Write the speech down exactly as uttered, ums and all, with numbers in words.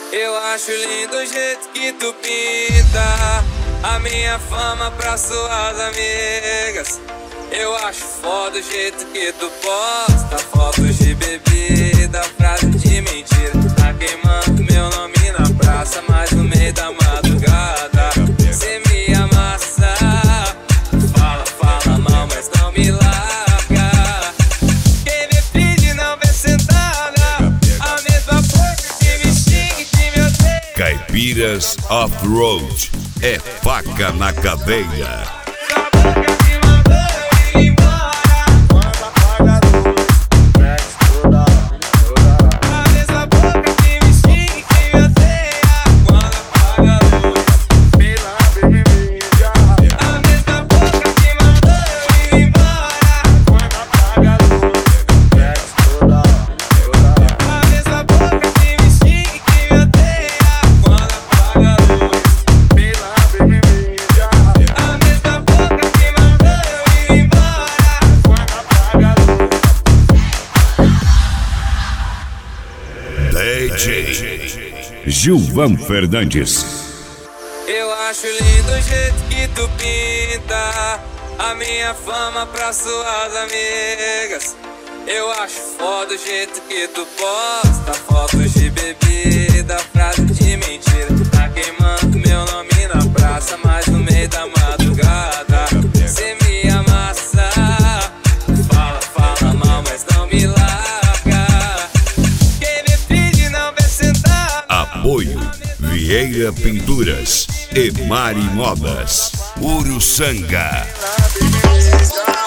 Eu acho lindo o jeito que tu pinta a minha fama pra suas amigas. Eu acho foda o jeito que tu posta fotos de bebida, frase de mentira. Tá queimando meu nome na praça, mas no meio da madrugada cê me amassa. Fala, fala mal, mas não me larga. Quem me pede não vem sentada, a mesma boca que me xinga e que me odeia. Caipiras Off-Road é faca na cadeia. D J Gilvan Fernandes. Eu acho lindo o jeito que tu pinta a minha fama pra suas amigas. Eu acho foda o jeito que tu posta fotos de bebida, frase de mentira. Tá queimando meu nome na praça, mas no meio da madrugada cê me amassa. Fala, fala mal, mas não me larga. Apoio Vieira Pinturas e Mari Modas, Uruçanga.